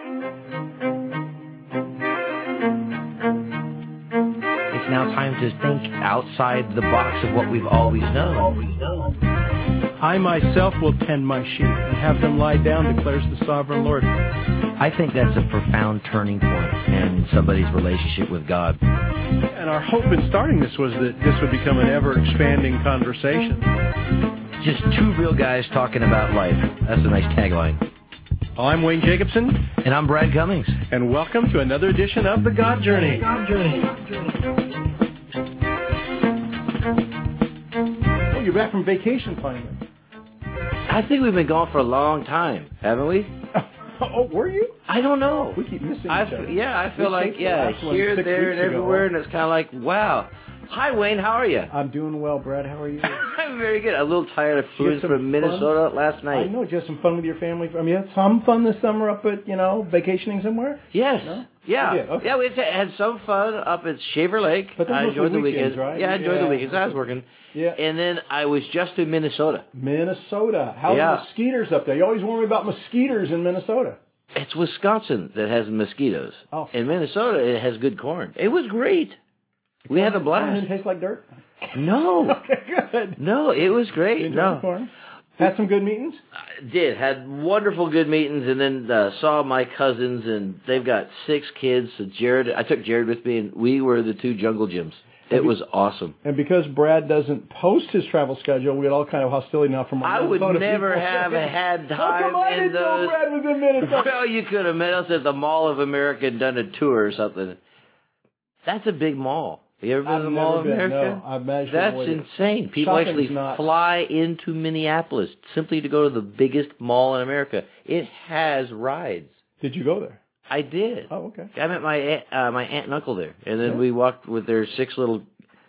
It's now time to think outside the box of what we've always known. I myself will tend my sheep and have them lie down, declares the sovereign Lord. I think that's a profound turning point in somebody's relationship with God. And our hope in starting this was that this would become an ever-expanding conversation. Just two real guys talking about life. That's a nice tagline. I'm Wayne Jacobson. And I'm Brad Cummings. And welcome to another edition of The God Journey. Oh, you're back from vacation finally. I think we've been gone for a long time, haven't we? Oh, were you? I don't know. We keep missing each other. Yeah, I feel like, here, there, and everywhere, and it's kind of like, wow. Hi, Wayne, how are you? I'm doing well, Brad. How are you? I'm very good. A little tired of food from Minnesota last night. I know. Did you have some fun with your family? I mean, you had some fun this summer up at, vacationing somewhere? Yes. No? Yeah. Okay. Yeah, we had some fun up at Shaver Lake. But I enjoyed the weekends. Right? Yeah, I enjoyed the weekends. I was working. Yeah. And then I was just in Minnesota. Minnesota. How are the mosquitoes up there? You always worry about mosquitoes in Minnesota. It's Wisconsin that has mosquitoes. Oh. In Minnesota, it has good corn. It was great. We had a blast. Didn't it taste like dirt? No. Okay, good. No, it was great. No. Corn? Had some good meetings? I did. Had wonderful good meetings, and then saw my cousins, and they've got 6 kids. So I took Jared with me, and we were the 2 jungle gyms. It was awesome. And because Brad doesn't post his travel schedule, we had all kind of hostility now from I would never have had time How come I didn't know Brad was in Minnesota? Well, you could have met us at the Mall of America and done a tour or something. That's a big mall. Have you ever been to the Mall of America? No, I've imagined. That's insane. People actually fly into Minneapolis simply to go to the biggest mall in America. It has rides. Did you go there? I did. Oh, okay. I met my aunt and uncle there, and then we walked with their 6 little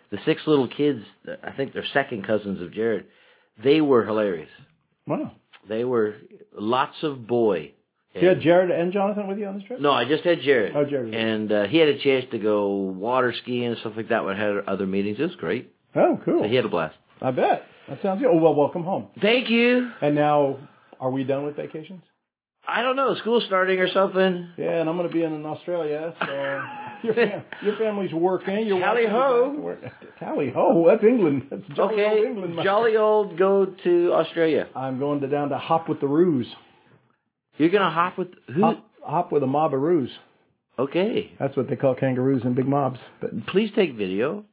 kids. I think they're second cousins of Jared. They were hilarious. Wow. They were lots of boy. You had Jared and Jonathan with you on this trip? No, I just had Jared. Oh, Jared. And he had a chance to go water skiing and stuff like that when I had other meetings. It was great. Oh, cool. So he had a blast. I bet. That sounds good. Oh, well, welcome home. Thank you. And now, are we done with vacations? I don't know. School's starting or something. Yeah, and I'm going to be in Australia, so your family's working. Tally ho. Tally ho. That's England. That's jolly old England. Jolly old go to Australia. I'm going down to Hop with the Roos. You're going to hop with who? Hop with a mob of roos. Okay. That's what they call kangaroos in big mobs. But please take video.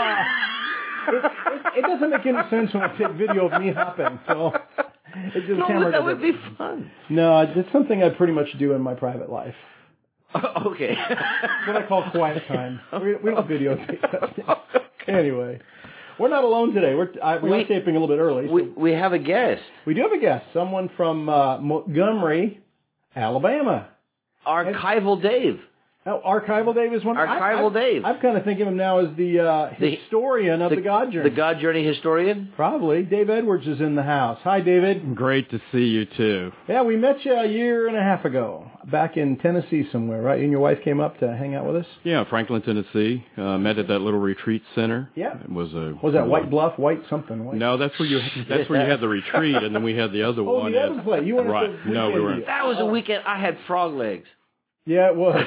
It doesn't make any sense when I take video of me hopping, so... that would be fun. No, it's something I pretty much do in my private life. Okay. It's what I call quiet time. We don't videotape that. Anyway, we're not alone today. We're taping a little bit early. So we have a guest. We do have a guest. Someone from Montgomery, Alabama. Archival Dave. Oh, Archival Dave is one. Archival Dave. I'm kind of thinking of him now as the historian of the God Journey. The God Journey historian? Probably. Dave Edwards is in the house. Hi, David. Great to see you, too. Yeah, we met you a year and a half ago, back in Tennessee somewhere, right? You and your wife came up to hang out with us? Yeah, Franklin, Tennessee. Met at that little retreat center. Yeah. It was that White Bluff? White something? White. No, that's where you had the retreat, and then we had the other one. Oh, the other place. You went right. No, we weren't. That was a weekend. I had frog legs. Yeah, it was.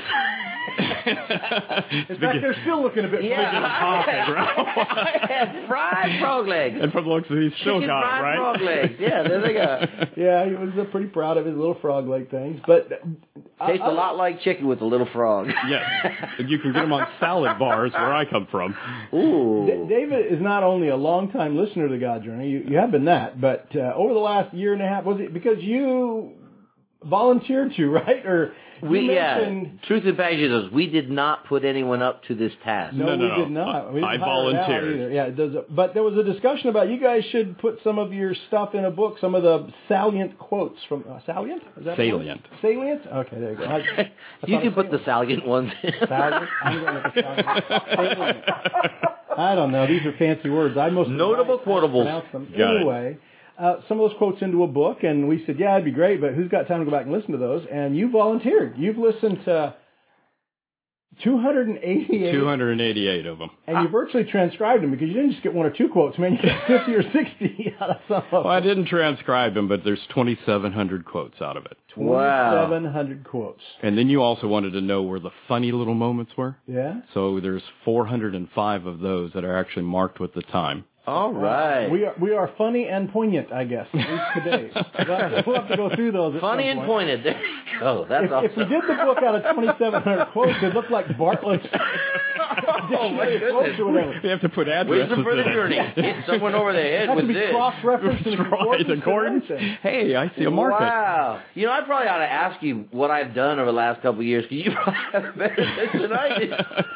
In fact, they're still looking a bit freaking I had fried frog legs. And from the looks of it, he's still got it, right? Frog legs. Yeah, there they go. Yeah, he was pretty proud of his little frog leg things. But tastes a lot like chicken with a little frog. Yes. You can get them on salad bars where I come from. Ooh. David is not only a long-time listener to the God Journey, you have been that, but over the last year and a half, was it because you volunteered to, right? Or Truth and Passion is we did not put anyone up to this task. No, we did not. I volunteered. Yeah, but there was a discussion about you guys should put some of your stuff in a book, some of the salient quotes from salient? Is that salient. Salient? Okay, there you go. You can put the salient ones in. Salient? I'm going with the salient. I don't know. These are fancy words. Notable quotables. Anyway. Some of those quotes into a book, and we said, yeah, it'd be great, but who's got time to go back and listen to those? And you volunteered. You've listened to 288. 288 of them. And you virtually transcribed them because you didn't just get one or two quotes, man. You got 50 or 60 out of some of them. Well, I didn't transcribe them, but there's 2,700 quotes out of it. 2,700 quotes. And then you also wanted to know where the funny little moments were. Yeah. So there's 405 of those that are actually marked with the time. All right. We are funny and poignant, I guess, at least today. We'll have to go through those. Funny and pointed. There you go. That's awesome. If we did the book out of 2,700 quotes, it'd look like Bartlett's dictionary of quotes or whatever. We have to put addresses Wisdom for the in it. journey. Hit someone over the head It has with to be this. cross-referenced in Right, accordance. Hey, I see a market. Wow. You know, I probably ought to ask you what I've done over the last couple of years, because you probably have a better sense than I do.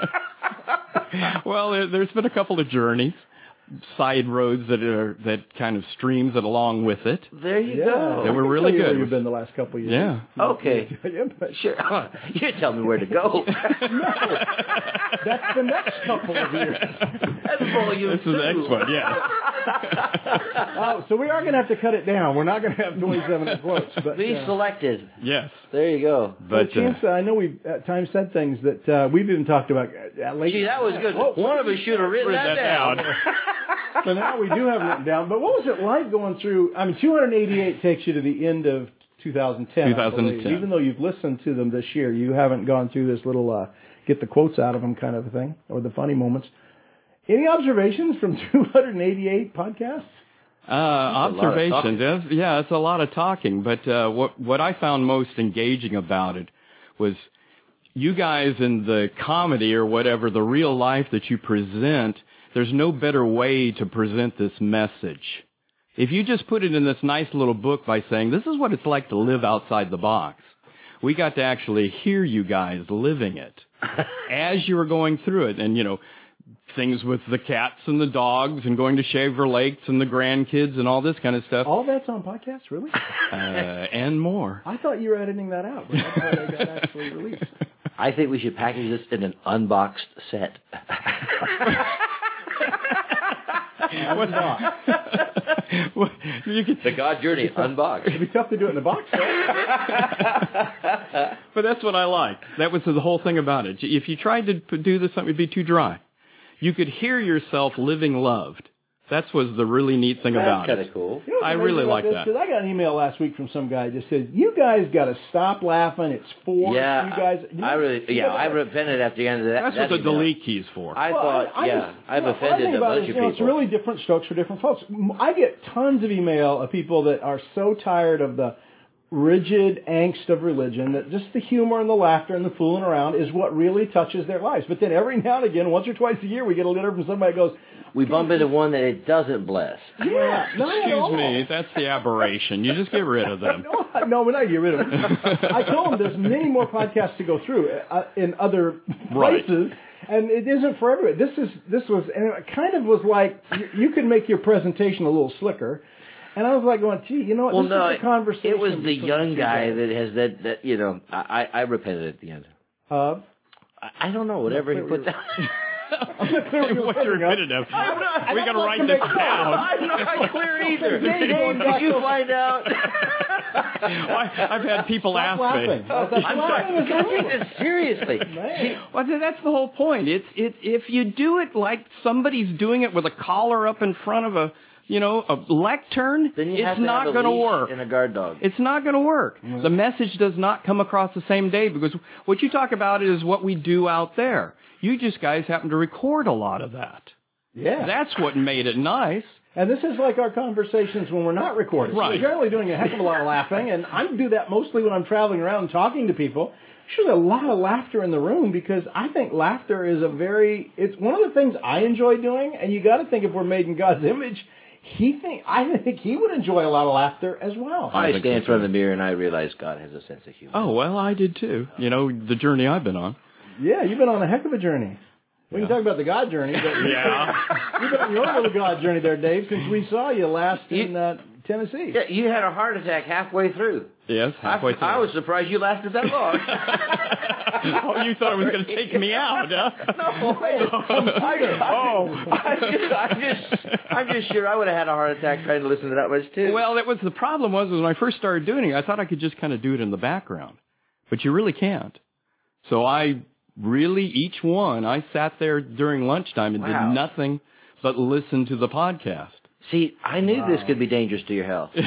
Well, there's been a couple of journeys, side roads that kind of streams it along with it. There you go. They were really good. You've been the last couple of years. Yeah. Okay. Sure. You didn't tell me where to go. That's the next couple of years. That's volume This is the next one, yeah. Oh, so we are going to have to cut it down. We're not going to have 27 quotes. But, Be selected. Yes. There you go. But Chance, I know we've at times said things that we've even talked about. Gee, that was good. One of us should have written that down. So now we do have it written down. But what was it like going through? I mean, 288 takes you to the end of 2010. 2010. Even though you've listened to them this year, you haven't gone through this little get the quotes out of them kind of a thing, or the funny moments. Any observations from 288 podcasts? Observations. Yeah, it's a lot of talking. But what I found most engaging about it was you guys in the comedy or whatever, the real life that you present, there's no better way to present this message. If you just put it in this nice little book by saying, this is what it's like to live outside the box, we got to actually hear you guys living it as you were going through it. And, you know, things with the cats and the dogs and going to Shaver Lakes and the grandkids and all this kind of stuff. All that's on podcast, really? And more. I thought you were editing that out, but that's how they got actually released. I think we should package this in an unboxed set. What's not? The God Journey unboxed. It'd be tough to do it in the box. But that's what I liked. That was the whole thing about it. If you tried to do this, something would be too dry. You could hear yourself living loved. That was the really neat thing about it. That's kind of cool. You know I really like that. Because I got an email last week from some guy that just said, "You guys got to stop laughing. It's forced. Yeah, you guys." I repented at the end of that. That's what the delete key's for. I've offended a bunch of people. It's really different strokes for different folks. I get tons of email of people that are so tired of the rigid angst of religion that just the humor and the laughter and the fooling around is what really touches their lives. But then every now and again, once or twice a year, we get a letter from somebody that goes, we bump into one that it doesn't bless. Yeah, Excuse me, that's the aberration. You just get rid of them. No, we're not getting rid of them. I told them there's many more podcasts to go through in other places. And it isn't for everybody. This was, and it kind of was like, you could make your presentation a little slicker. And I was like going, gee, you know what, this is a conversation. It was the young guy that has that you know, I repented at the end. I don't know, whatever he put down. I'm not clear what you're admitted of. We got to write this down. I'm not clear either. Dave, did you find out? I've had people ask me. I'm sorry. I take this seriously. Well, that's the whole point. It's if you do it like somebody's doing it with a collar up in front of a lectern, then it's not going to work. And a guard dog. It's not going to work. Mm-hmm. The message does not come across the same day because what you talk about is what we do out there. You just guys happen to record a lot of that. Yeah. That's what made it nice. And this is like our conversations when we're not recording. Right. So we're generally doing a heck of a lot of laughing, and I do that mostly when I'm traveling around and talking to people. There's a lot of laughter in the room because I think laughter is it's one of the things I enjoy doing, and you got to think if we're made in God's image, I think he would enjoy a lot of laughter as well. I stand in front of the mirror and I realize God has a sense of humor. Oh, well, I did too. You know, the journey I've been on. Yeah, you've been on a heck of a journey. We can talk about the God journey, but you've been on your little God journey there, Dave, since we saw you last in Tennessee. Yeah, you had a heart attack halfway through. Yes, halfway through. I was surprised you lasted that long. Oh, you thought it was going to take me out, huh? I'm just sure I would have had a heart attack trying to listen to that much too. Well, the problem was when I first started doing it, I thought I could just kind of do it in the background, but you really can't. So I really, each one, I sat there during lunchtime and did nothing but listen to the podcast. See, I knew this could be dangerous to your health.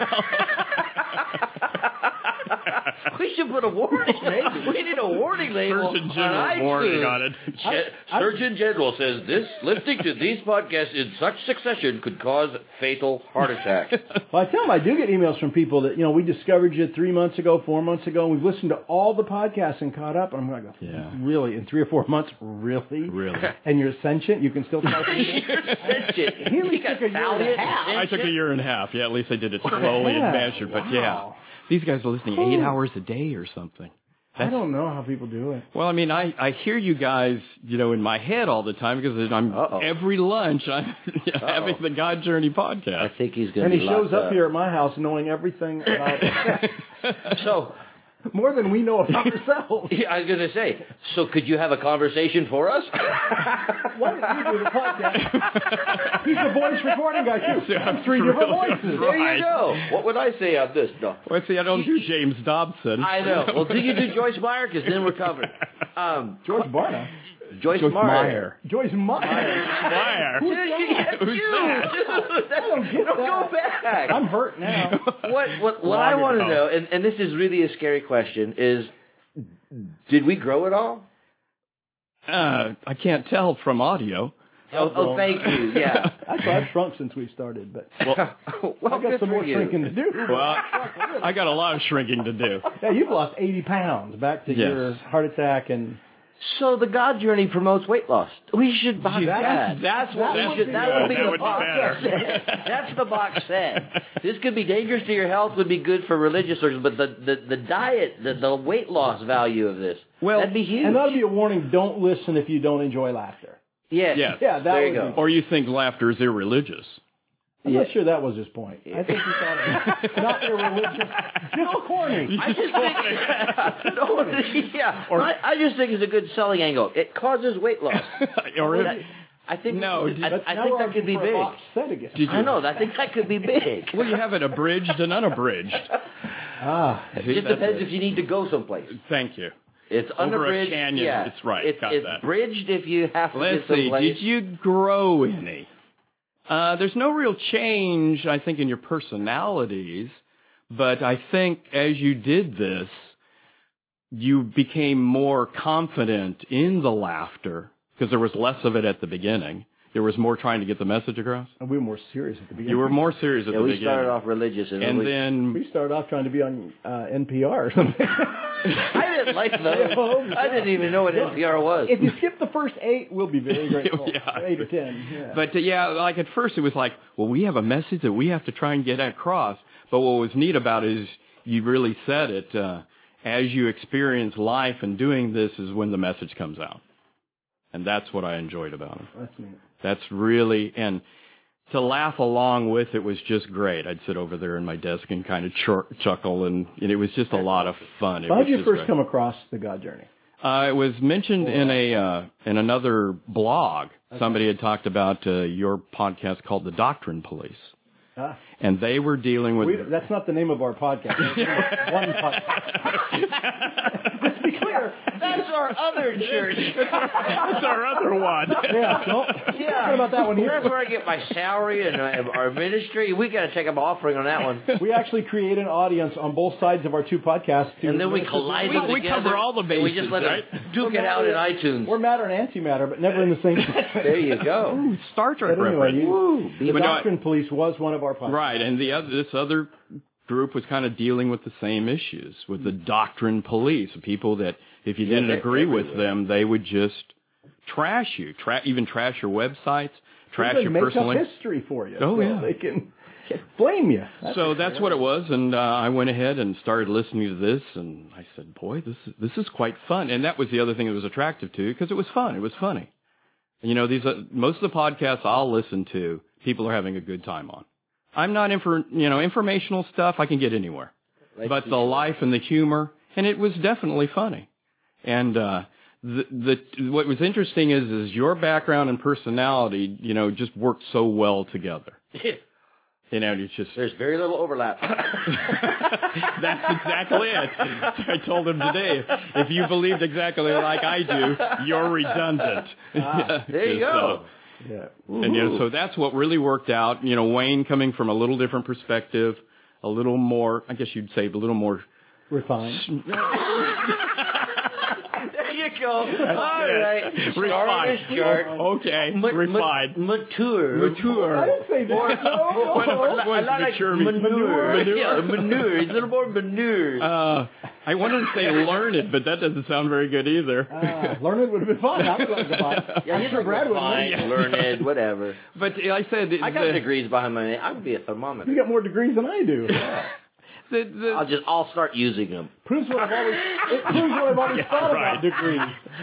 We should put a warning. We need a warning label. Surgeon General warning on it. Surgeon General says this listening to these podcasts in such succession could cause fatal heart attack. Well, I tell them I do get emails from people that, we discovered you 3 months ago, 4 months ago, and we've listened to all the podcasts and caught up. And I'm going to go, really? In 3 or 4 months? Really? Really? And you're sentient? You can still talk to me? You're sentient. He took a year and a half. I took a year and a half. Yeah, at least I did it slowly and measured. But these guys are listening 8 hours a day or something. I don't know how people do it. Well, I mean, I hear you guys, in my head all the time because I'm every lunch I'm having the God Journey podcast. I think he's going to. And he shows up here at my house knowing everything about it. So. More than we know about ourselves. Yeah, I was going to say, so could you have a conversation for us? Why don't you do the podcast? He's the voice recording guy, too. 3 different voices. There you go. What would I say on this? No. Well, see, I don't do James Dobson. I know. Well, do you do Joyce Meyer? Because then we're covered. Joyce Barna. Joyce Meyer. Joyce Meyer. Who's that? Dude, don't go back. I'm hurt now. What I want to know, and this is really a scary question, is did we grow at all? I can't tell from audio. Oh, thank you. Yeah. Actually, I've shrunk since we started, but well, I got some more shrinking to do. Well, I got a lot of shrinking to do. Yeah, you've lost 80 pounds back to your heart attack and. So the God Journey promotes weight loss. We should box that. That would be the box said. That's the box said. This could be dangerous to your health, would be good for religious circles, but the diet, the weight loss value of this, that'd be huge. And that'd be a warning, don't listen if you don't enjoy laughter. Yes. Yeah, there you go. Or you think laughter is irreligious. I'm not sure that was his point. I think he thought it was not irreligious, just corny. I just think it's a good selling angle. It causes weight loss. I think that could be big. I know. I think that could be big. Well, you have it abridged and unabridged. It just depends if you need to go someplace. Thank you. It's unabridged. Over a canyon. Yeah. It's right. It's bridged if you have to Let's get someplace. see. Did you grow any? There's no real change, I think, in your personalities, but I think as you did this, you became more confident in the laughter because there was less of it at the beginning. There was more trying to get the message across. And we were more serious at the beginning. You were more serious at the beginning. We started off religious. And then... We started off trying to be on NPR or something. I didn't like those. I didn't even know what NPR was. If you skip the first 8, we'll be very grateful. 8 or 10. Yeah. But, like at first it was like, well, we have a message that we have to try and get across. But what was neat about it is you really said it. As you experience life and doing this is when the message comes out. And that's what I enjoyed about it. That's neat. That's really, and to laugh along with it was just great. I'd sit over there in my desk and kind of chuckle, and it was just a lot of fun. How did you first come across the God Journey? It was mentioned in another blog. Okay. Somebody had talked about your podcast called The Doctrine Police. And they were dealing with... that's not the name of our podcast. One podcast. Let's be clear. That's our other church. That's our other one. Talking about that one here. That's where I get my salary and our ministry. We got to take an offering on that one. We actually create an audience on both sides of our 2 podcasts. And then we collide them together. We cover all the bases, we just let them duke it out in iTunes. We're matter and antimatter, but never in the same place. There you go. Ooh, Star Trek reference. Anyway, the Doctrine Police was one of our podcasts. Right, and this other group was kind of dealing with the same issues, with the Doctrine Police, people that if you didn't agree with them, they would just trash you, even trash your websites, trash your personal... Make up history for you. Oh, so they can blame you. That's what it was, and I went ahead and started listening to this, and I said, boy, this is quite fun. And that was the other thing that was attractive to because it was fun. It was funny. And, these most of the podcasts I'll listen to, people are having a good time on. I'm not informational stuff I can get anywhere, but the life and the humor, and it was definitely funny. And what was interesting is your background and personality, just worked so well together. it's just... There's very little overlap. That's exactly it. So I told him today, if you believed exactly like I do, you're redundant. There you go. Yeah. And so that's what really worked out. Wayne coming from a little different perspective, a little more, I guess you'd say, a little more refined. There you go. All right. Refined. Okay. Refined. Mature. I didn't say that. Manure. Yeah, manure. He's a little more manure. I wanted to say learned, but that doesn't sound very good either. Learned would have been fine. I would have been fine. Yeah, he's Brad fine, learned, whatever. But I said... I got degrees behind my name. I would be a thermometer. You got more degrees than I do. I'll start using them. Proves what I've always thought about degrees.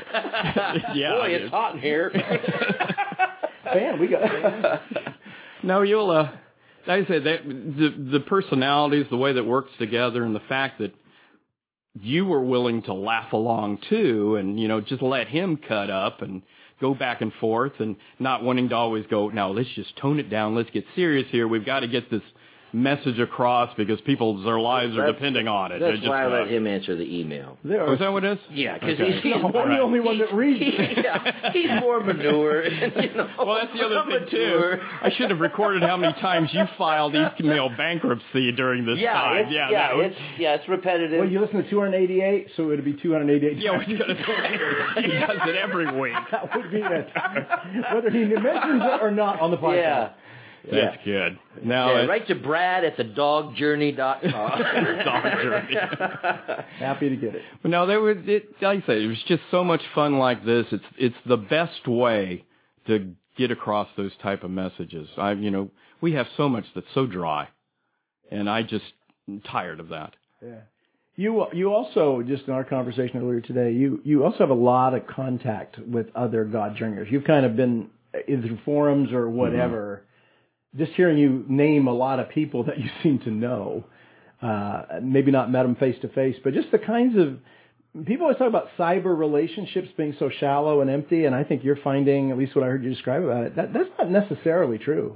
Boy, it's hot in here. Man, we got. No, you'll. Like I said, the personalities, the way that works together, and the fact that you were willing to laugh along too, and just let him cut up and go back and forth, and not wanting to always go. Now let's just tone it down. Let's get serious here. We've got to get this message across because their lives are depending on it. That's why I let him answer the email. Is that what it is? Yeah, because he's the only one that reads. He's more manure. Well, that's the other thing too. I should have recorded how many times you filed email bankruptcy during this time. It's repetitive. Well, you listen to 288, so it would be 288. Yeah, he does it every week. That would be it. Whether he mentions it or not on the podcast. Yeah. That's good. Now, write to Brad at thedogjourney.com. Dog Journey. Happy to get it. But no, like I say, it was just so much fun like this. It's the best way to get across those type of messages. We have so much that's so dry, and I'm tired of that. Yeah. You also, just in our conversation earlier today, you also have a lot of contact with other God journeyers. You've kind of been either through forums or whatever. Mm-hmm. Just hearing you name a lot of people that you seem to know, maybe not met them face to face, but just the kinds of people always talk about cyber relationships being so shallow and empty, and I think you're finding, at least what I heard you describe about it, that's not necessarily true.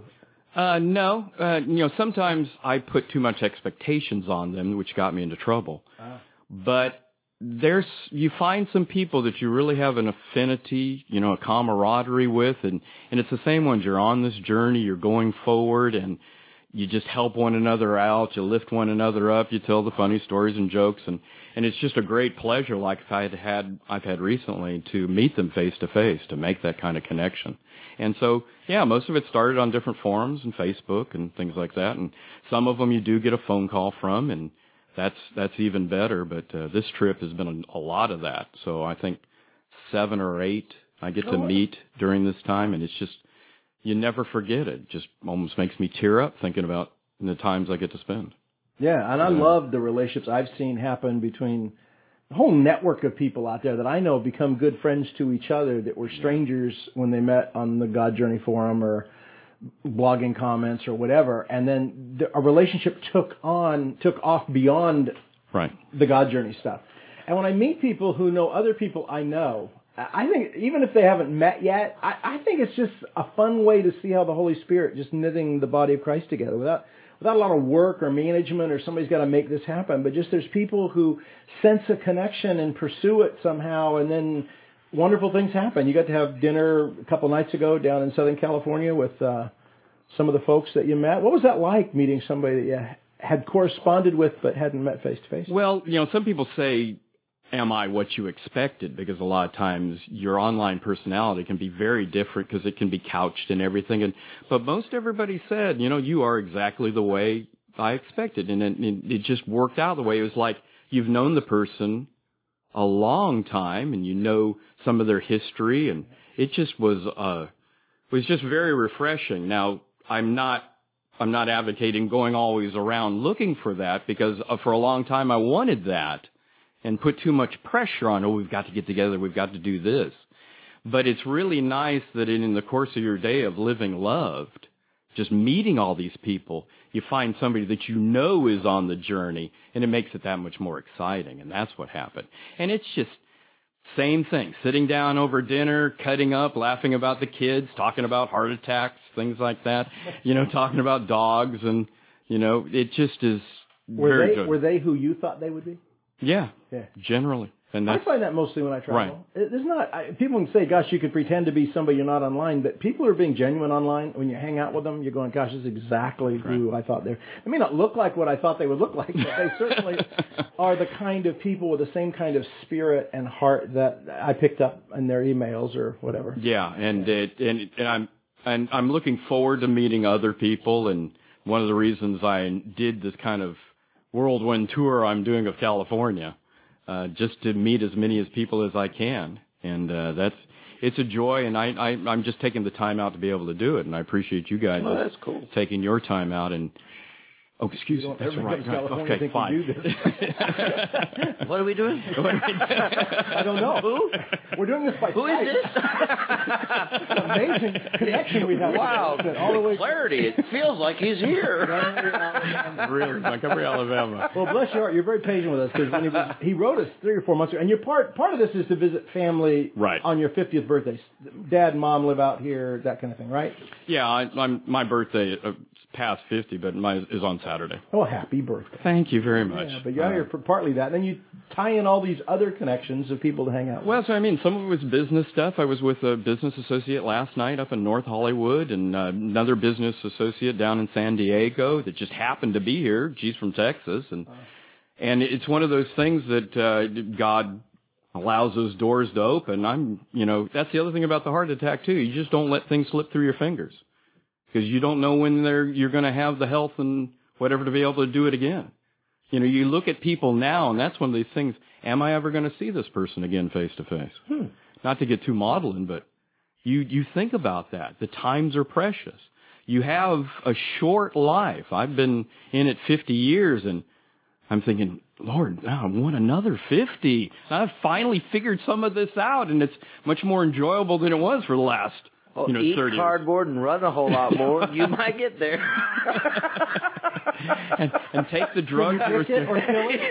No. Sometimes I put too much expectations on them, which got me into trouble. But you find some people that you really have an affinity, a camaraderie with, and it's the same ones. You're on this journey, you're going forward, and you just help one another out, you lift one another up, you tell the funny stories and jokes, and it's just a great pleasure, like I've had recently, to meet them face to face, to make that kind of connection. And so, most of it started on different forums and Facebook and things like that, and some of them you do get a phone call from, and that's even better, but this trip has been a lot of that. So I think 7 or 8 I get to meet during this time, and it's just, you never forget it. Just almost makes me tear up thinking about the times I get to spend. Yeah, and I love the relationships I've seen happen between a whole network of people out there that I know become good friends to each other that were strangers when they met on the God Journey forum or blogging comments or whatever, and then a relationship took off beyond the God Journey stuff. And when I meet people who know other people I know, I think even if they haven't met yet, I think it's just a fun way to see how the Holy Spirit just knitting the body of Christ together without a lot of work or management or somebody's got to make this happen, but just there's people who sense a connection and pursue it somehow, and then wonderful things happen. You got to have dinner a couple nights ago down in Southern California with some of the folks that you met. What was that like, meeting somebody that you had corresponded with but hadn't met face to face? Well, some people say, am I what you expected? Because a lot of times your online personality can be very different because it can be couched and everything. But most everybody said, you are exactly the way I expected. And it just worked out the way. It was like you've known the person a long time and you know some of their history, and it just was just very refreshing. Now, I'm not advocating going always around looking for that, because for a long time I wanted that and put too much pressure on, we've got to get together, we've got to do this. But it's really nice that in the course of your day of living loved, just meeting all these people, you find somebody that you know is on the journey, and it makes it that much more exciting, and that's what happened. And it's just Same thing. Sitting down over dinner, cutting up, laughing about the kids, talking about heart attacks, things like that. Talking about dogs, and it just is very good. Were they who you thought they would be? Yeah. Generally. And I find that mostly when I travel. Right. There's not. People can say, "Gosh, you could pretend to be somebody you're not online," but people are being genuine online. When you hang out with them, you're going, "Gosh, this is exactly who I thought they." They may not look like what I thought they would look like, but they certainly are the kind of people with the same kind of spirit and heart that I picked up in their emails or whatever. Yeah, and I'm looking forward to meeting other people. And one of the reasons I did this kind of whirlwind tour I'm doing of California. Just to meet as many as people as I can, and it's a joy. And I'm just taking the time out to be able to do it, and I appreciate you guys that's cool. taking your time out. And excuse me, that's right. Okay, fine. What are we doing? I don't know. Who? We're doing this by Who Skype. is this? Amazing connection we have. Wow, all the way. Clarity. It feels like he's here. Really, Montgomery, Alabama. Well, bless your heart. You're very patient with us because when he wrote us 3 or 4 months ago, and part of this is to visit family on your 50th birthday. Dad and mom live out here, that kind of thing, right? Yeah, my birthday past 50, but mine is on Saturday. Oh, happy birthday! Thank you very much. Yeah, but you're out here for partly that, and then you tie in all these other connections of people to hang out with. Well, so I mean, some of it was business stuff. I was with a business associate last night up in North Hollywood, and another business associate down in San Diego that just happened to be here. She's from Texas, and it's one of those things that God allows those doors to open. That's the other thing about the heart attack too. You just don't let things slip through your fingers because you don't know when you're going to have the health and whatever to be able to do it again. You look at people now, and that's one of these things. Am I ever going to see this person again face to face? Not to get too maudlin, but you think about that. The times are precious. You have a short life. I've been in it 50 years, and I'm thinking, Lord, now I want another 50. I've finally figured some of this out, and it's much more enjoyable than it was for the last 30 years. Cardboard and run a whole lot more. You might get there. and take the drugs. Or kill it?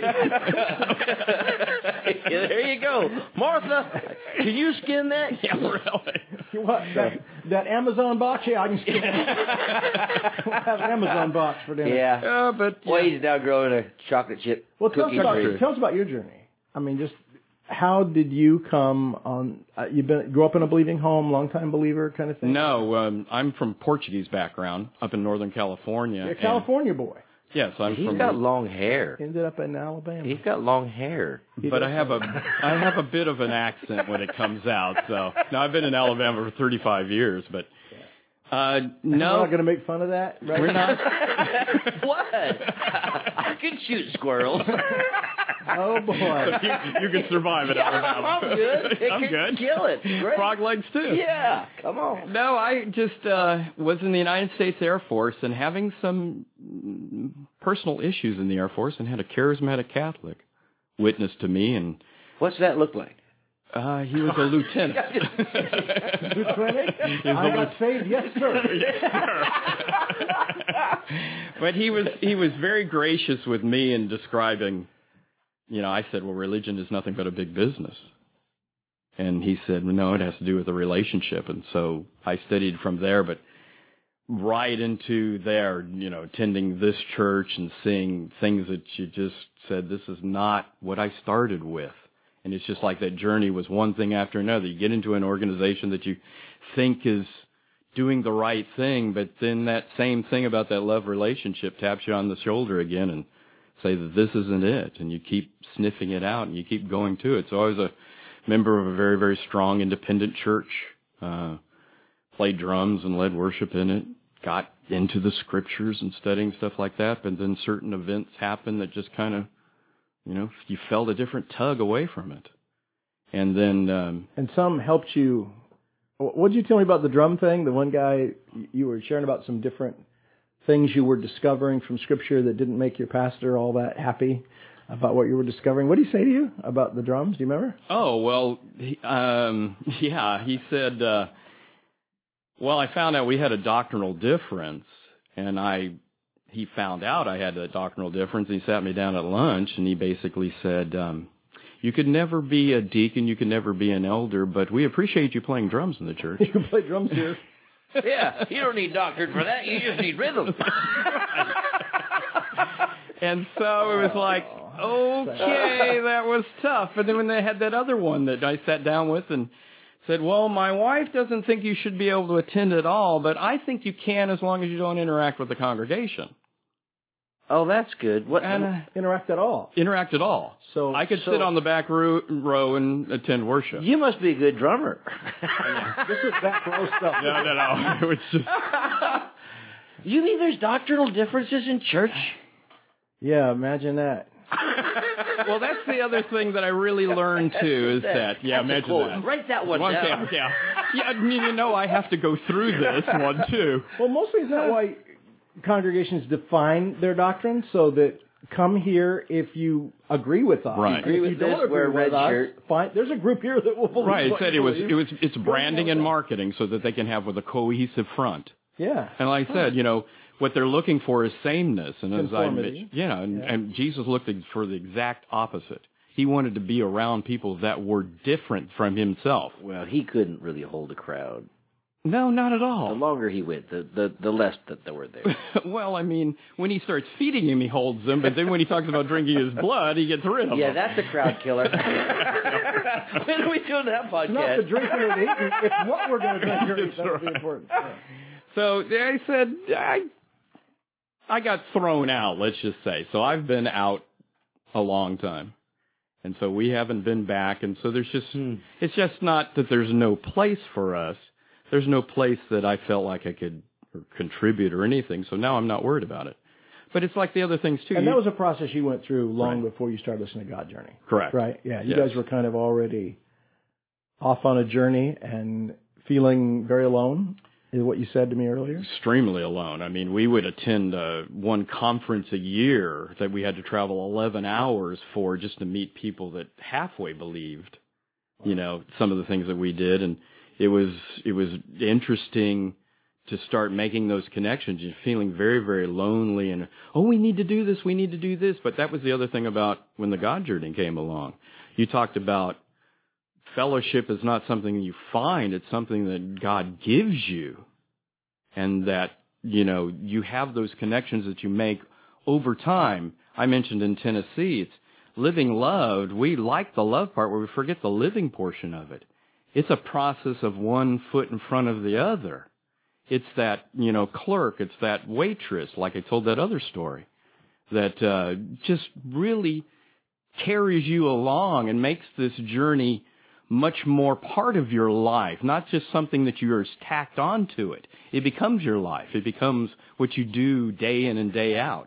There you go. Martha, can you skin that? Yeah, really. What, that Amazon box? Yeah, I can skin it. We'll have an Amazon box for dinner. Yeah. He's now growing a chocolate chip cookie tree. Tell us about your journey. I mean, just how did you come on? Grew up in a believing home, long-time believer kind of thing? No, I'm from Portuguese background up in Northern California. You're a California boy. Yes, He's got long hair. Ended up in Alabama. He's got long hair. But I have a bit of an accent when it comes out. So now I've been in Alabama for 35 years, but no, we're not going to make fun of that. Right? We're not. What? I can shoot squirrels. Oh boy! You can survive in Alabama. I'm good. I'm good. Kill it. Great. Frog legs too. Yeah, come on. No, I just was in the United States Air Force and having some personal issues in the Air Force, and had a charismatic Catholic witness to me. And what's that look like? He was a lieutenant. Lieutenant? I got saved, yes, sir. Yes, sir. But he was very gracious with me in describing. I said, well, religion is nothing but a big business. And he said, well, no, it has to do with the relationship. And so I studied from there, but right into there, attending this church and seeing things that you just said, this is not what I started with. And it's just like that journey was one thing after another. You get into an organization that you think is doing the right thing, but then that same thing about that love relationship taps you on the shoulder again and say that this isn't it. And you keep sniffing it out and you keep going to it. So I was a member of a very, very strong independent church, played drums and led worship in it, got into the scriptures and studying stuff like that. But then certain events happened that just kind of, you felt a different tug away from it. And then... and some helped you... What did you tell me about the drum thing? The one guy, you were sharing about some different things you were discovering from Scripture that didn't make your pastor all that happy about what you were discovering. What did he say to you about the drums? Do you remember? Oh, well, he said, well, I found out we had a doctrinal difference, and he found out I had a doctrinal difference. He sat me down at lunch, and he basically said, You could never be a deacon, you could never be an elder, but we appreciate you playing drums in the church. You can play drums here. Yeah, you don't need doctrine for that. You just need rhythm. And so it was like, okay, that was tough. And then when they had that other one that I sat down with and said, well, my wife doesn't think you should be able to attend at all, but I think you can as long as you don't interact with the congregation. Oh, that's good. What? Interact at all. Interact at all. So I could sit on the back row and attend worship. You must be a good drummer. This is back row stuff. No. It was just... You mean there's doctrinal differences in church? Yeah, imagine that. Well, that's the other thing that I really learned too, is that imagine that. Write that one down. Yeah. I mean, I have to go through this one too. Well, mostly is that why congregations define their doctrine, so that come here if you agree with us. Right. Agree with this, wear a red shirt. Fine. There's a group here that will believe. Right. It said it's branding and marketing so that they can have with a cohesive front. Yeah. And like I said, what they're looking for is sameness, and conformity. And Jesus looked for the exact opposite. He wanted to be around people that were different from himself. Well, he couldn't really hold a crowd. No, not at all. The longer he went, the less that there were there. Well, I mean, when he starts feeding him, he holds them, but then when he talks about drinking his blood, he gets rid of them. Yeah, that's a crowd killer. When are we doing that podcast? It's not the drinking or the eating, it's what we're going to drink or eat. That's the important. Yeah. So I said, I got thrown out, let's just say. So I've been out a long time. And so we haven't been back. And so there's just, it's just not that there's no place for us. There's no place that I felt like I could contribute or anything. So now I'm not worried about it. But it's like the other things too. And that was a process you went through long before you started listening to God Journey. Correct. Right? Yeah. You guys were kind of already off on a journey and feeling very alone. Is what you said to me earlier? Extremely alone. I mean, we would attend one conference a year that we had to travel 11 hours for just to meet people that halfway believed, some of the things that we did. And it was interesting to start making those connections and feeling very, very lonely and, we need to do this, we need to do this. But that was the other thing about when the God Journey came along. You talked about fellowship is not something you find, it's something that God gives you. And that, you have those connections that you make over time. I mentioned in Tennessee, it's living loved. We like the love part where we forget the living portion of it. It's a process of one foot in front of the other. It's that, clerk, it's that waitress, like I told that other story, that just really carries you along and makes this journey much more part of your life, not just something that you're tacked onto it. It becomes your life. It becomes what you do day in and day out.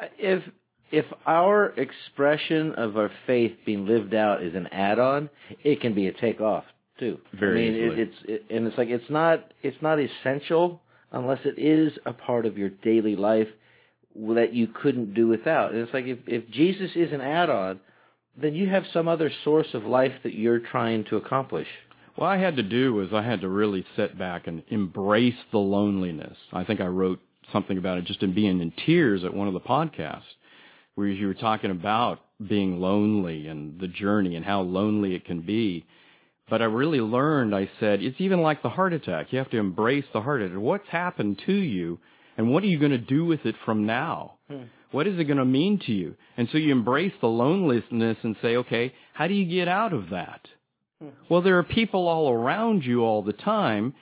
If our expression of our faith being lived out is an add-on, it can be a take-off too. Very easily. It's not essential unless it is a part of your daily life that you couldn't do without. And it's like if Jesus is an add-on, then you have some other source of life that you're trying to accomplish. What I had to do was I had to really sit back and embrace the loneliness. I think I wrote something about it just in being in tears at one of the podcasts where you were talking about being lonely and the journey and how lonely it can be. But I really learned, I said, it's even like the heart attack. You have to embrace the heart attack. What's happened to you and what are you going to do with it from now? What is it going to mean to you? And so you embrace the loneliness and say, okay, how do you get out of that? Well, there are people all around you all the time.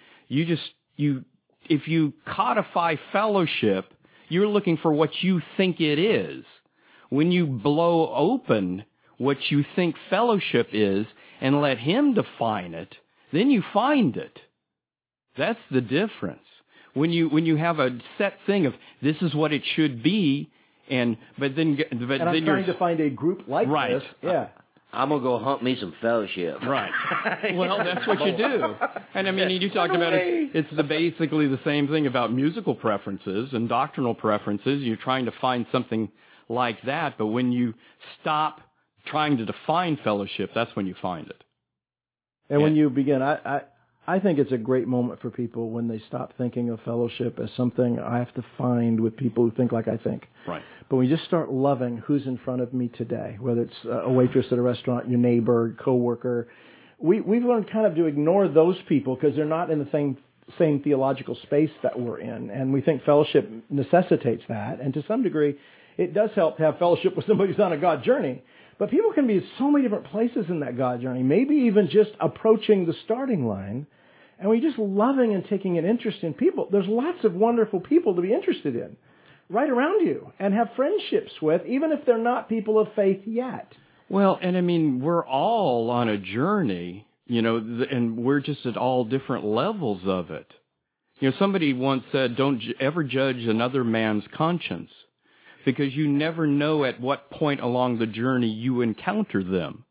If you codify fellowship, you're looking for what you think it is. When you blow open what you think fellowship is and let Him define it, then you find it. That's the difference. When you have a set thing of this is what it should be, and I'm trying to find a group like this. Yeah. I'm going to go hunt me some fellowship. Right. Well, that's what you do. And I mean, you talked about it. It's basically the same thing about musical preferences and doctrinal preferences. You're trying to find something like that, but when you stop trying to define fellowship, that's when you find it. And when you begin, I I think it's a great moment for people when they stop thinking of fellowship as something I have to find with people who think like I think. Right. But we just start loving who's in front of me today, whether it's a waitress at a restaurant, your neighbor, coworker. We've learned kind of to ignore those people because they're not in the same theological space that we're in. And we think fellowship necessitates that. And to some degree, it does help to have fellowship with somebody who's on a God journey. But people can be in so many different places in that God journey, maybe even just approaching the starting line. And we're just loving and taking an interest in people. There's lots of wonderful people to be interested in right around you and have friendships with, even if they're not people of faith yet. Well, and I mean, we're all on a journey, and we're just at all different levels of it. Somebody once said, don't ever judge another man's conscience, because you never know at what point along the journey you encounter them.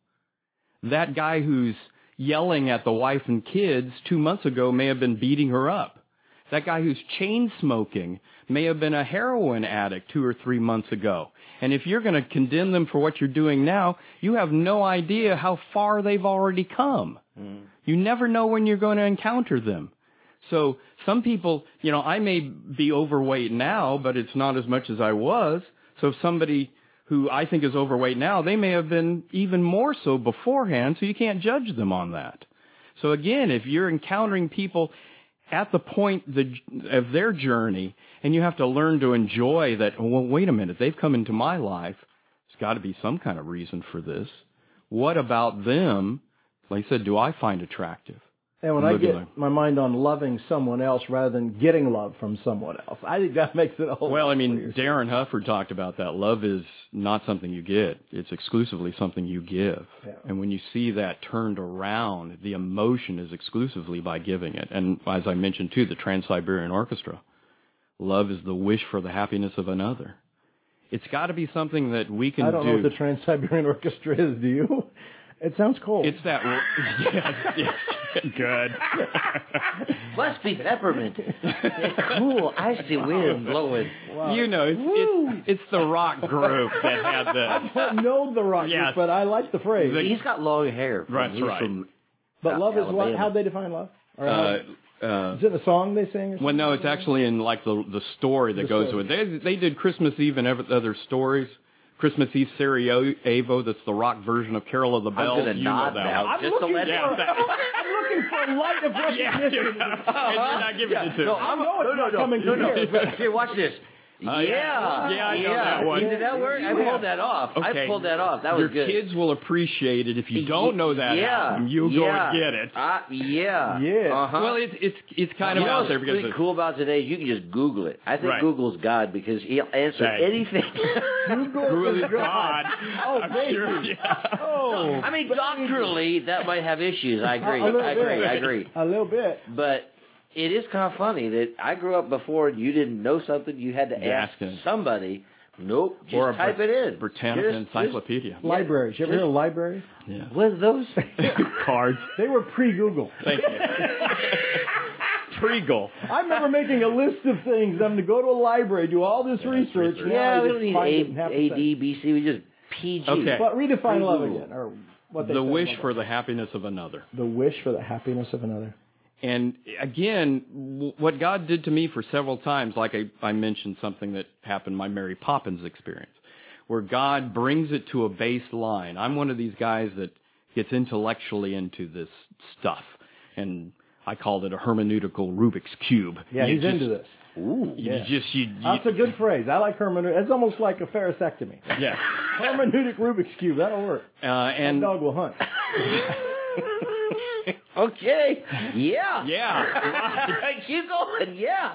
That guy who's yelling at the wife and kids 2 months ago may have been beating her up. That guy who's chain smoking may have been a heroin addict 2 or 3 months ago. And if you're going to condemn them for what you're doing now, you have no idea how far they've already come. Mm. You never know when you're going to encounter them. So some people, I may be overweight now, but it's not as much as I was. So somebody who I think is overweight now, they may have been even more so beforehand, so you can't judge them on that. So again, if you're encountering people at the point of their journey, and you have to learn to enjoy that, well, wait a minute, they've come into my life. There's got to be some kind of reason for this. What about them, like I said, do I find attractive? And when I get my mind on loving someone else rather than getting love from someone else, I think that makes it a whole lot easier. Darren Hufford talked about that. Love is not something you get. It's exclusively something you give. Yeah. And when you see that turned around, the emotion is exclusively by giving it. And as I mentioned, too, the Trans-Siberian Orchestra, love is the wish for the happiness of another. It's got to be something that we can do. I don't know what the Trans-Siberian Orchestra is, do you? It sounds cold. It's that. Yes. Good. Must be peppermint. It's cool. Icy wind blowing. Wow. It's the rock group that had the. I don't know the rock group, but I like the phrase. He's got long hair. That's right. But love is what? How'd they define love? Is it a song they sing? Well, no, it's actually in like the story that goes with it. They did Christmas Eve and other stories. Christmas Eve Sarajevo, that's the rock version of Carol of the Bells. I'm going to nod now. I'm looking for a light of recognition. And you're not giving it to me. No. Here, watch this. Yeah, I know that one. Did that work? I pulled that off. Okay. I pulled that off. That was good. Your kids will appreciate it if you don't know that album. You'll go and get it. Well, it's kind of out there because what's really cool about today is you can just Google it. I think Google's God because he'll answer anything. Google is God. Oh, I'm sure. Yeah. Oh, I mean, doctrinally that might have issues. I agree. I agree. A little bit, but. It is kind of funny that I grew up before and you didn't know something, you had to ask somebody. Nope, just type it in. Britannica Encyclopedia. Libraries. You ever heard of libraries? Yeah. What are those? Cards. They were pre-Google. Thank you. Pre-Google. I remember making a list of things. I'm going to go to a library, do all this research. Yeah, we don't need A, D, B, C. We just PG. Okay. But redefine love again. Or what they the wish for the happiness of another. The wish for the happiness of another. And again, what God did to me for several times, like I mentioned something that happened in my Mary Poppins experience, where God brings it to a baseline. I'm one of these guys that gets intellectually into this stuff, and I called it a hermeneutical Rubik's Cube. Yeah, he's into this. Ooh, That's a good phrase. I like hermeneutic. It's almost like a pharisectomy. Yeah. Hermeneutic Rubik's Cube. That'll work. And that dog will hunt. Okay. Yeah. Keep going. Yeah.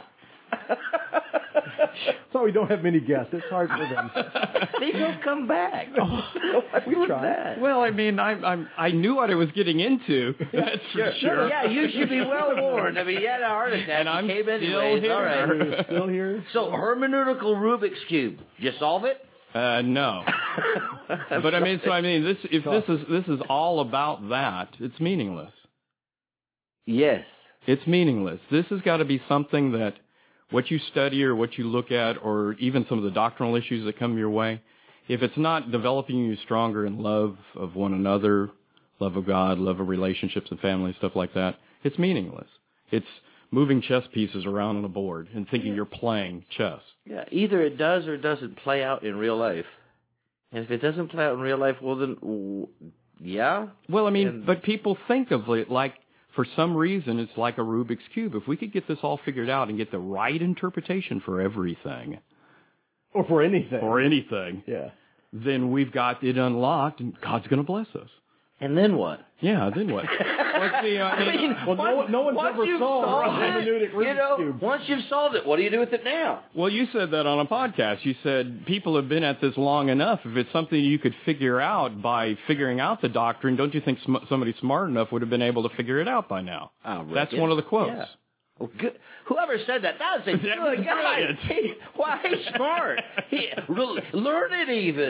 So we don't have many guests. It's hard for them. They don't come back. We tried. Well, I mean, I knew what I was getting into. That's for sure. Yeah, you should be well warned. I mean, you had a heart attack. And I'm came still anyways. here. All right. You're still here. So hermeneutical Rubik's Cube. Did you solve it? No. But I mean, this is all about that, it's meaningless. Yes. It's meaningless. This has got to be something that what you study or what you look at or even some of the doctrinal issues that come your way, if it's not developing you stronger in love of one another, love of God, love of relationships and family, stuff like that, It's meaningless. It's moving chess pieces around on a board and thinking you're playing chess. Yeah, either it does or it doesn't play out in real life. And if it doesn't play out in real life, well then, yeah. Well, I mean, but people think of it like, for some reason, it's like a Rubik's Cube. If we could get this all figured out and get the right interpretation for everything. Or for anything. For anything. Yeah. Then we've got it unlocked and God's going to bless us. And then what? Yeah, then what? No one's ever solved the hermeneutic Rubik's Cube. Once you've solved it, what do you do with it now? Well, you said that on a podcast. You said people have been at this long enough. If it's something you could figure out by figuring out the doctrine, don't you think somebody smart enough would have been able to figure it out by now? That's one of the quotes. Yeah. Well, good. Whoever said that was a good guy. He's smart. Learn it even.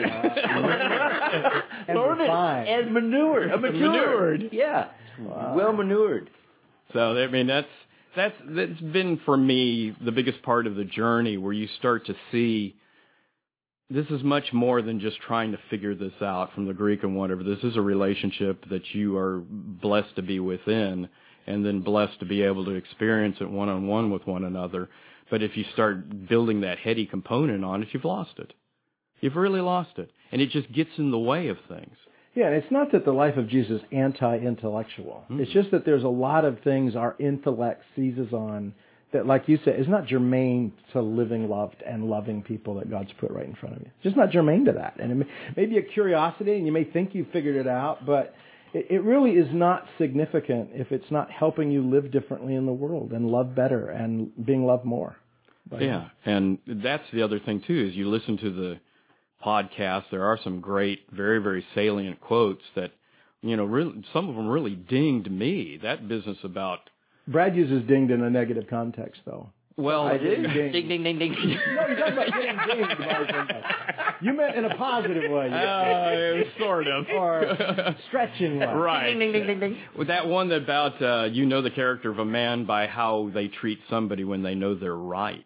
Learn it and manured. Yeah. Wow. Well manured. So I mean that's been for me the biggest part of the journey, where you start to see this is much more than just trying to figure this out from the Greek and whatever. This is a relationship that you are blessed to be within, and then blessed to be able to experience it one-on-one with one another. But if you start building that heady component on it, you've lost it. You've really lost it. And it just gets in the way of things. Yeah, and it's not that the life of Jesus is anti-intellectual. Mm-hmm. It's just that there's a lot of things our intellect seizes on that, like you said, is not germane to living loved and loving people that God's put right in front of you. It's just not germane to that. And it may be a curiosity, and you may think you've figured it out, but it really is not significant if it's not helping you live differently in the world and love better and being loved more. Yeah, and that's the other thing, too, is you listen to the podcast. There are some great, very, very salient quotes that, really, some of them really dinged me. That business about... Brad uses dinged in a negative context, though. Well, I do. Ding, ding, ding, ding. No, you're talking about getting dinged. You meant in a positive way. Sort of. Or stretching way. Right. Ding, ding, ding, ding, ding. With that one about you know the character of a man by how they treat somebody when they know they're right.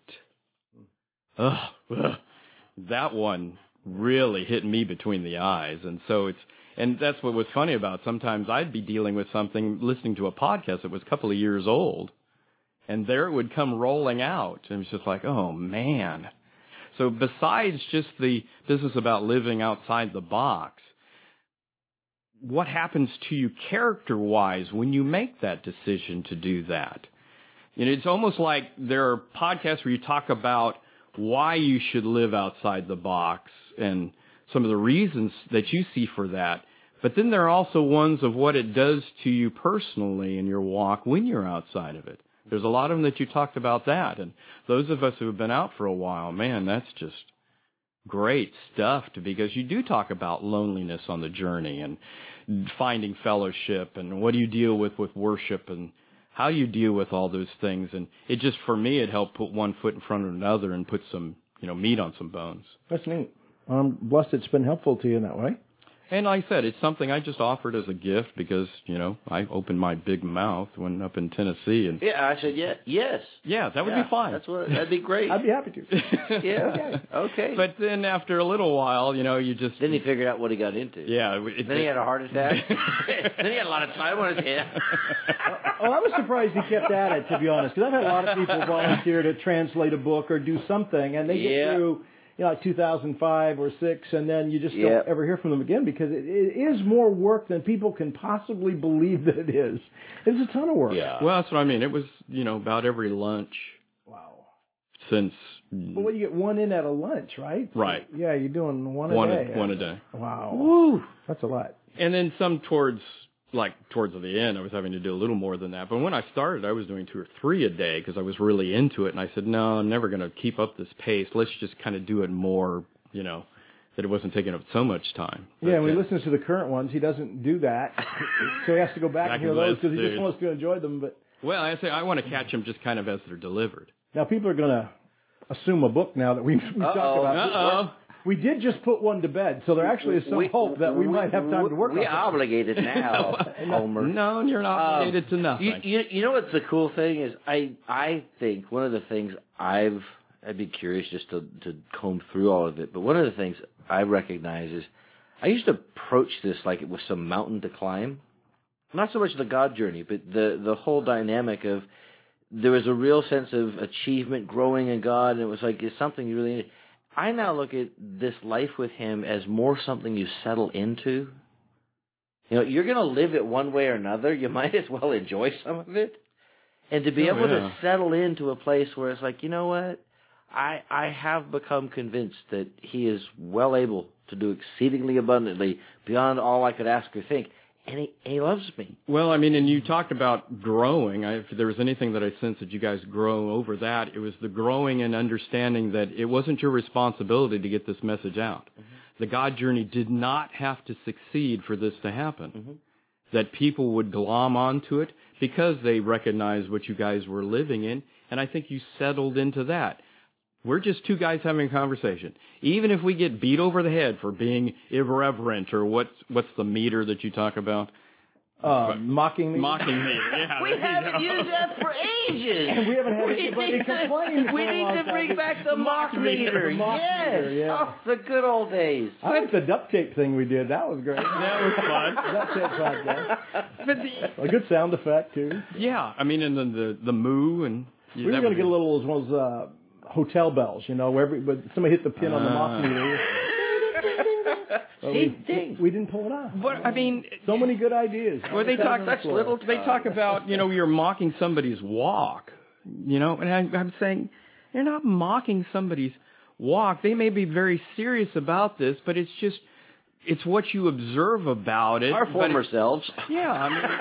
That one really hit me between the eyes. And that's what was funny about. Sometimes I'd be dealing with something, listening to a podcast that was a couple of years old, and there it would come rolling out. And it's just like, oh, man. So besides just the business about living outside the box, what happens to you character-wise when you make that decision to do that? It's almost like there are podcasts where you talk about why you should live outside the box and some of the reasons that you see for that. But then there are also ones of what it does to you personally in your walk when you're outside of it. There's a lot of them that you talked about that. And those of us who have been out for a while, man, that's just great stuff, because you do talk about loneliness on the journey and finding fellowship and what do you deal with worship and how you deal with all those things. And it just, for me, it helped put one foot in front of another and put some, meat on some bones. That's neat. I'm blessed it's been helpful to you in that way. And like I said, it's something I just offered as a gift because, I opened my big mouth when up in Tennessee. And yeah, I said, yes. Yeah, that would be fine. That'd be great. I'd be happy to. Yeah. Okay. But then after a little while, you just... Then he figured out what he got into. Yeah. Then he had a heart attack. Then he had a lot of time on his hands. Well, I was surprised he kept at it, to be honest, because I've had a lot of people volunteer to translate a book or do something, and they get through... like 2005 or 6, and then you just don't ever hear from them again because it is more work than people can possibly believe that it is. It's a ton of work. Yeah. Well, that's what I mean. It was, about every lunch. Wow. Since... Well, you get one in at a lunch, right? Right. Yeah, you're doing one a day. One a day. Wow. Woo. That's a lot. And then some towards the end, I was having to do a little more than that. But when I started, I was doing 2 or 3 a day because I was really into it. And I said, no, I'm never going to keep up this pace. Let's just kind of do it more, that it wasn't taking up so much time. Yeah, when he listens to the current ones, he doesn't do that. So he has to go back and hear those because he just wants to enjoy them. But well, I want to catch them just kind of as they're delivered. Now, people are going to assume a book now that we've talked about. We did just put one to bed, so there actually is some hope that we might have time to work on it. We're obligated now, Homer. No, you're not obligated to nothing. You know what's the cool thing is? I think one of the things I'd be curious just to comb through all of it, but one of the things I recognize is I used to approach this like it was some mountain to climb. not so much the God journey, but the whole dynamic of there was a real sense of achievement, growing in God, and it was like, it's something you really need. I now look at this life with Him as more something you settle into. You know, you're going to live it one way or another. You might as well enjoy some of it. And to be able to settle into a place where it's like, you know what? I have become convinced that He is well able to do exceedingly abundantly beyond all I could ask or think. And he loves me. Well, I mean, and you talked about growing. If there was anything that I sensed that you guys grow over that, it was the growing and understanding that it wasn't your responsibility to get this message out. Mm-hmm. The God journey did not have to succeed for this to happen. Mm-hmm. That people would glom onto it because they recognized what you guys were living in, and I think you settled into that. We're just two guys having a conversation. Even if we get beat over the head for being irreverent, or what's the meter that you talk about? Mocking meter. Mocking meter, yeah. We haven't used that for ages. And we haven't had anybody complain. We need to bring back the mock meter. Yes. Oh, the good old days. I like the duct tape thing we did. That was great. That was fun. Duct tape podcast. A good sound effect, too. Yeah. I mean, and then the moo and... We were going to get a little, as well as... hotel bells, you know, where somebody hit the pin on the mock meter. We didn't pull it off. But I mean, so many good ideas. Well, they talk about, you know, you're mocking somebody's walk, you know, and I'm saying you're not mocking somebody's walk. They may be very serious about this, but it's what you observe about it. Our former selves. Yeah, I mean,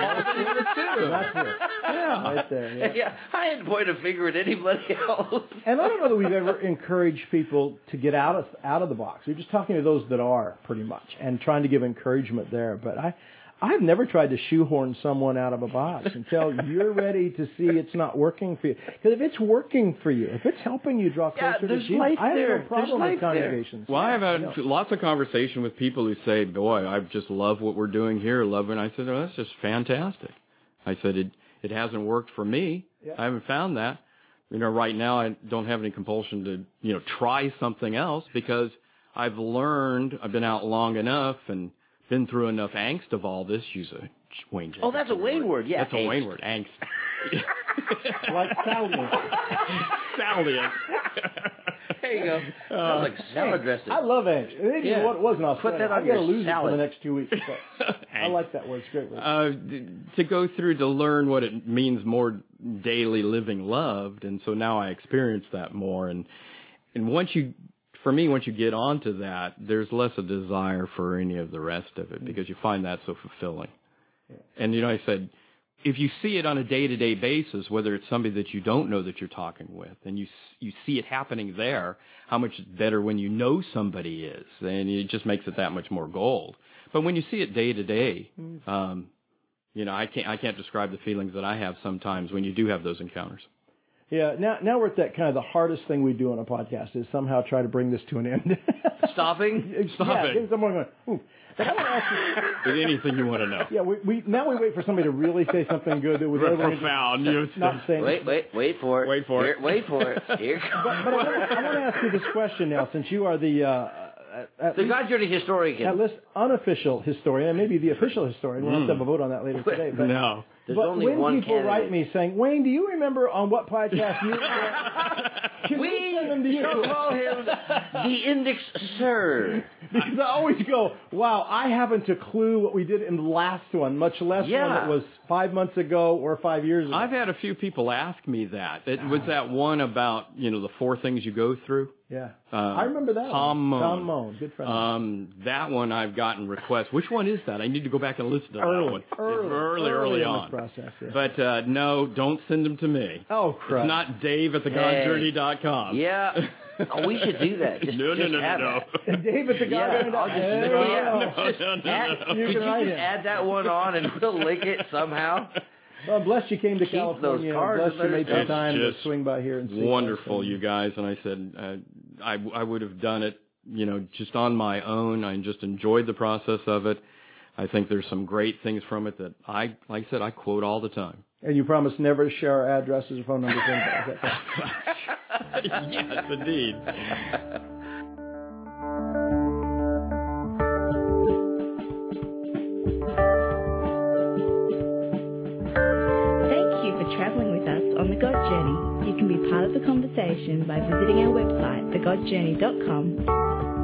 that's it. Yeah. Right there, yeah. I hadn't pointed a finger at anybody else. And I don't know that we've ever encouraged people to get out of the box. We're just talking to those that are, pretty much, and trying to give encouragement there. But I've never tried to shoehorn someone out of a box until you're ready to see it's not working for you. Because if it's working for you, if it's helping you draw closer to Jesus, I have no problem with congregations. Well, I have had lots of conversation with people who say, boy, I just love what we're doing here. And I said, oh, that's just fantastic. I said, it hasn't worked for me. Yeah. I haven't found that. You know, right now I don't have any compulsion to, you know, try something else because I've learned, I've been out long enough and been through enough angst of all this. Use a Wayne Jacobson. Oh, that's a Wayne word. Yeah, that's a Wayne word. Angst. Like salad. Salad. There you go. Sounds like salad dressing. I love angst. Maybe what it was in Australia. Put that on I'm going to lose salad. it for the next 2 weeks. I like that word. It's a great word. To go through to learn what it means more daily living loved, and so now I experience that more. And once you get onto that, there's less a desire for any of the rest of it because you find that so fulfilling. Yeah. And, you know, I said, if you see it on a day-to-day basis, whether it's somebody that you don't know that you're talking with, and you see it happening there, how much better when you know somebody is, and it just makes it that much more gold. But when you see it day-to-day, you know, I can't describe the feelings that I have sometimes when you do have those encounters. Yeah, now we're at that kind of the hardest thing we do on a podcast is somehow try to bring this to an end. Stopping? Yeah, someone going, ooh. But I want to ask you... anything you want to know. Yeah, we wait for somebody to really say something good that would... Profound. Not saying... Wait for it. Wait for it. Wait for it. Here comes... But I want to ask you this question now, since you are the God Journey historian. At least unofficial historian, and maybe the official historian. We'll have to have a vote on that later today. But, no. There's only one when people candidate. write me saying, Wayne, do you remember on what podcast you were? We shall call him the Index Sir. Because I always go, wow, I haven't a clue what we did in the last one, much less one that was 5 months ago or 5 years ago. I've had a few people ask me that. It was that one about, you know, the 4 things you go through. Yeah. I remember that Tom one. Moan. Tom Moan, good friend. That one I've gotten requests. Which one is that? I need to go back and listen to that one. Early on. Process, yeah. But no, don't send them to me. Oh, crap. It's not Dave@thegodjourney.com. Yeah. Oh, we should do that. No. Dave at the Could you just add that one on and we'll link it somehow? Well, I'm blessed you came to California. Those cards. I'm blessed you made some time to swing by here and see wonderful, us. you guys. And I said I would have done it, you know, just on my own. I just enjoyed the process of it. I think there's some great things from it that like I said, I quote all the time. And you promise never to share our addresses or phone numbers. Yes, indeed. traveling with us on the God Journey. You can be part of the conversation by visiting our website, thegodjourney.com,